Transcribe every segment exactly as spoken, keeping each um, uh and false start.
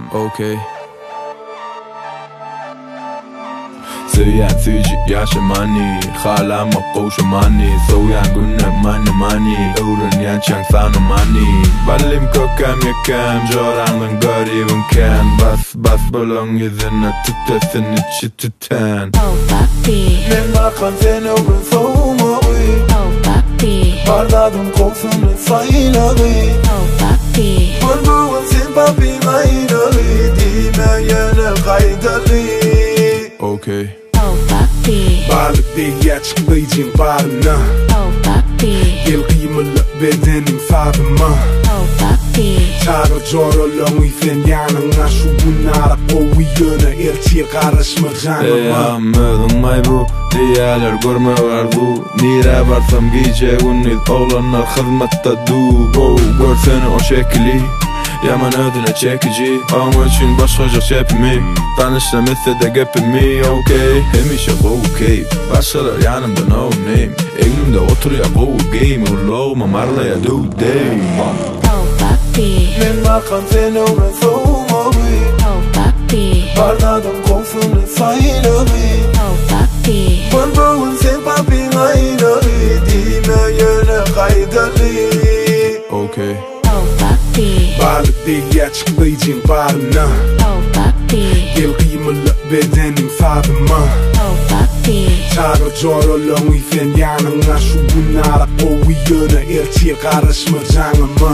Okay. Söyen süjü yaşamani Halama koşamani Soyan günne mani mani Öğren yançang sana mani Balim kökem yekem Jorandan garibim ken Bas bas balon yüzüne tütesin içi tüten Oh papi Men bakan sen öğren soğuma Oh papi Bardadım koksunu sayına Oh papi Bulduğun sen papi gayna Dimeyene kaydalı Okay. Oh papi Balık diye çıklayacağım barına Oh papi Gel kıymalı bedenim fadıma Oh papi Çağır jorolong isen yanına Şu bunlara kovu yöne elçiye karışma canıma Eyamedin may bu Diyalar görme vardu Nire varsam giyecek ünlüz Oğlanlar hizmette du Go görsene o şekli Yaman ödüne çekici Ama için başkacak çepimi Tanışlametse de gepimi Okay Hemişe okay Başkalar yanımda no name Elimde oturuyor go game Uloğuma marlaya do day Oh papi Men bakan sen öğren soğuma Oh papi Bardadım koksunu sayına Oh papi Bulduğun sen papi gayna Dimeyene kaydalı Okay. Oh papi Balık diye çıklayacağım barına Oh papi Gel kıymalı bedenim fadıma Oh papi Çağır jorolong isen yanına Şu bunlara kovu yöne elçiye karışma canıma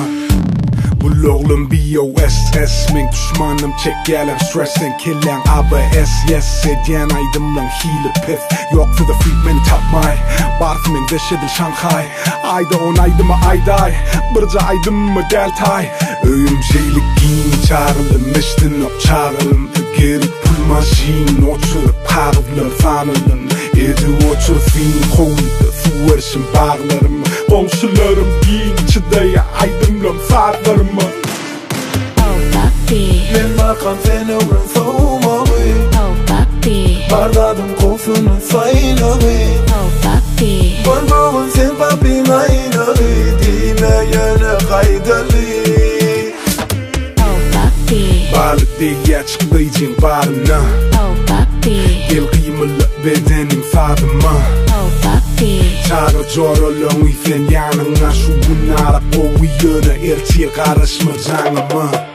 Buloğlum B O S S Min düşmanım çekelim stressen killen Aber S yes Ediyen aydımlan hile pif Yok for the freak meni tapmay Barf min deşedil Shanghai Ayda on aydıma ayday Bırca aydıma deltay Öğüm şeylik giyin çağrılım Miştin op çağrılım Geri pul maşin Oturup parvlım fanılım Edi otur fin Kovulda su erşim bağlarım Komşularım giyin çıdaya aydımlan farlarım Oh papi Men bakan sen öğren soğuma Oh papi Bardadım koksunu sayına Oh papi Bulduğun sen papi gayna Dimeyene kaydalı Oh papi Balık diye çıklayacağım barına Oh papi Gel kıymalı bedenim fadıma Oh papi Çağır jorolong isen yanına Şu bunlara kovu yöne elçiye karışma canıma